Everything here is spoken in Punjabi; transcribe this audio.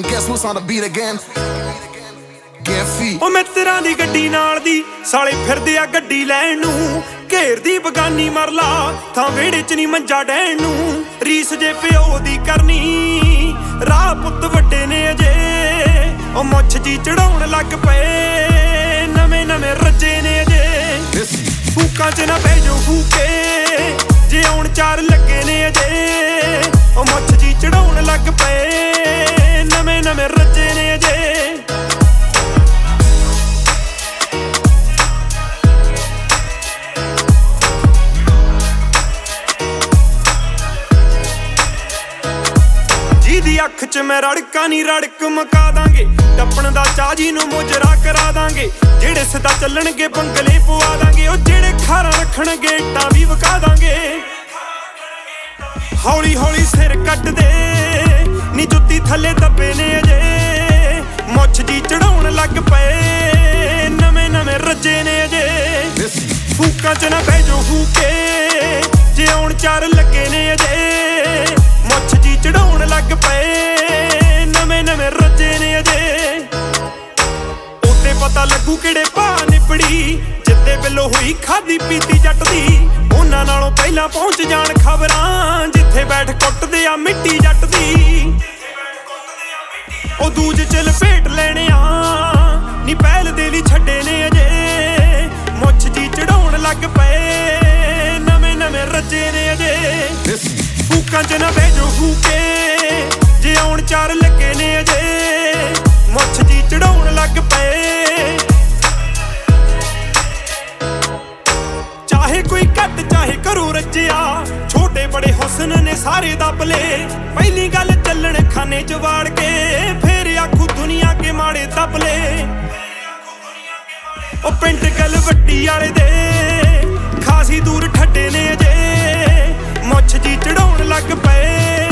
And guess who's on the beat again? ਉਹ ਮਿੱਤਰਾਂ ਦੀ ਗੱਡੀ ਨਾਲ ਦੀ ਸਾਲੇ ਫਿਰਦੇ ਆ ਗੱਡੀ ਲੈਣ ਨੂੰ ਘੇਰਦੀ ਬਗਾਨੀ ਮਰਲਾ ਥਾਂ ਵਿਹੜੇ 'ਚ ਨਹੀਂ ਮੰਜਾ ਡੈਣ ਨੂੰ ਰੀਸ ਜੇ ਪਿਓ ਦੀ ਕਰਨੀ ਰਾਹ ਪੁੱਤ ਵੱਡੇ ਨੇ ਅਜੇ ਉਹ ਮੁੱਛ ਜੀ ਚੜਾਉਣ ਲੱਗ ਪਏ ਨਵੇਂ ਨਵੇਂ ਰੱਜੇ ਨੇ ਅਜੇ ਫੂਕਾਂ 'ਚ ਨਾ ਬਹਿ ਜਾਓ ਫੂਕੇ ਜੇ ਆਉਣ ਚਾਰ ਲੱਗੇ ਨੇ ਅਜੇ ਉਹ ਮੁੱਛ ਜੀ ਚੜਾਉਣ ਲੱਗ ਪਏ ਨਵੇਂ ਨਵੇਂ ਰੱਜੇ ਨੇ ਅਜੇ ਦੀ ਅੱਖ 'ਚ ਮੈਂ ਰੜਕਾ ਨੀ ਰੜਕ ਮਕਾ ਦਾਂਗੇ ਟੱਪਣ ਦਾ ਚਾਹ ਜੀ ਨੂੰ ਮੁਜਰਾ ਕਰਾ ਦਾਂਗੇ ਜਿਹੜੇ ਸਿੱਧਾ ਚੱਲਣਗੇ ਬੰਗਲੇ ਪਵਾ ਦਾਂਗੇ ਉਹ ਜਿਹੜੇ ਖਾਰਾਂ ਰੱਖਣਗੇ ਇੱਟਾਂ ਵੀ ਵਕਾ ਦਾਂਗੇ ਹੌਲੀ ਹੌਲੀ ਸਿਰ ਕੱਟ ਦੇ ਨੀ ਜੁੱਤੀ ਥੱਲੇ ਦੱਬੇ ਨੇ ਅਜੇ ਮੁੱਛ ਜੀ ਚੜਾਉਣ ਲੱਗ ਪਏ ਨਵੇਂ ਨਵੇਂ ਰੱਜੇ ਨੇ ਅਜੇ ਫੂਕਾਂ 'ਚ ਨਾ ਬਹਿ ਜਾਓ ਫੂਕੇ ਜੇ ਆਉਣ ਚਾਰ ਲੱਗੇ ਨੇ ਅਜੇ ਮੁੱਛ ਜੀ ਚੜਾਉਣ ਲੱਗ ਪਏ ਨਵੇਂ ਨਵੇਂ ਰੱਜੇ ਨੇ ਅਜੇ ਉੱਤੇ ਪਤਾ ਲੱਗੂ ਕਿਹੜੇ ਭਾਅ ਨਿਪੜੀ ਜਿੱਤੇ ਬਿੱਲੋ ਹੋਈ ਖਾਦੀ ਪੀਤੀ ਜੱਟ ਦੀ ਉਹਨਾਂ ਨਾਲੋਂ ਪਹਿਲਾਂ ਪਹੁੰਚ ਜਾਣ ਖਬਰਾਂ ਜਿੱਥੇ ਬੈਠ ਕੁੱਟਦੇ ਆ ਮਿੱਟੀ ਜੱਟ ਦੀ ਉਹ ਦੂਜ ਚ ਲਪੇਟ ਲੈਣੇ ਆ ਨੀ ਪਹਿਲ ਦੇ ਲਈ ਛੱਡੇ ਨੇ ਅਜੇ ਮੁੱਛ ਜੀ ਚੜਾਉਣ ਲੱਗ ਪਏ ਨਵੇਂ ਨਵੇਂ ਰੱਜੇ ਨੇ ਅਜੇ ਫੂਕਾਂ 'ਚ ਨਾ ਬਹਿ ਜਾਓ ਫੂਕੇ ਜੇ ਆਉਣ ਚਾਰ ਲੱਗੇ ਨੇ ਅਜੇ ਮੁੱਛ ਜੀ ਚੜਾਉਣ ਲੱਗ ਪਏ ਚਾਹੇ ਕੋਈ ਘੱਟ ਚਾਹੇ ਘਰੋਂ ਰੱਜਿਆ ਛੋਟੇ ਬੜੇ ਹੁਸਨ ਨੇ ਸਾਰੇ ਦੱਬ ਲਏ ਪਹਿਲੀ ਗੱਲ ਚੱਲਣ ਖਾਨੇ 'ਚ ਵਾੜ ਕੇ ਫੇਰ ਆਖੂ ਦੁਨੀਆ ਕੇ ਮਾੜੇ ਦੱਬ ਲਏ ਉਹ ਪਿੰਡ ਗੱਲ ਵੱਡੀ ਵਾਲੇ ਦੇ ਖਾਸੀ ਦੂਰ ਠੱਡੇ ਨੇ ਅਜੇ ਮੁੱਛ ਜੀ ਚੜਾਉਣ ਲੱਗ ਪਏ